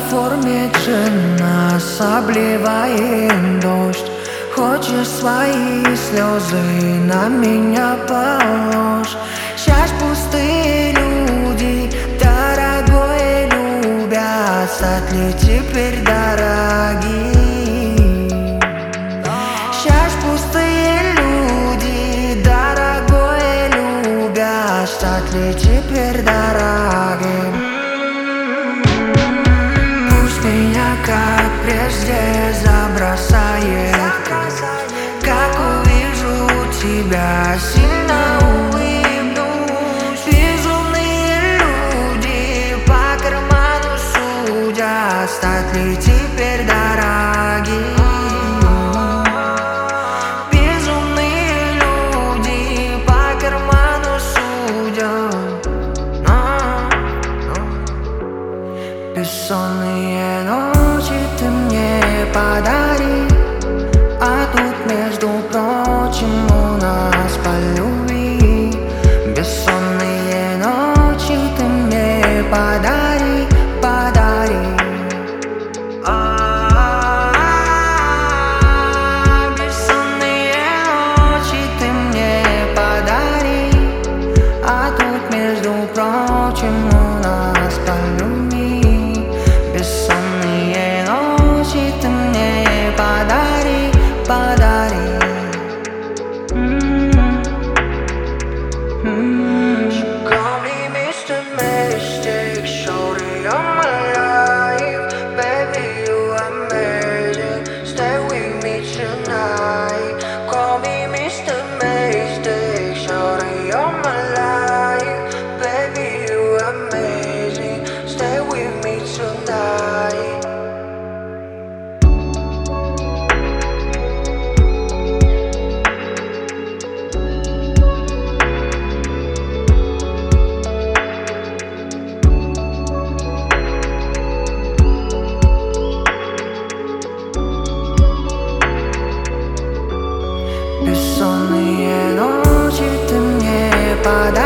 форме нас обливает дождь. Хочешь свои слезы на меня положь. Сейчас пустые люди, дорогой, любят, стать ли теперь дорогие? Сейчас пустые люди, дорогой, любят, стать ли теперь дорогим? Пусть меня, как прежде, забросает, как увижу тебя, сильно улыбнусь. Безумные люди по карману судят, стать ли теперь дорогим? Безумные люди по карману судят. Бессонные ночи ты мне подари, а тут, между прочим, у нас по любви. Бессонные ночи ты мне подари, подари. Бессонные ночи ты мне подари, а тут, между прочим, у нас по любви. Бессонные ночи ты мне подари, подари. Call me Mr. Mystic, shorty of my life. Baby, you amazing, stay with me tonight. Call me Mr. Mystic, shorty of my life. Baby, you amazing, stay with me tonight. Бессонные ночи ты мне подари.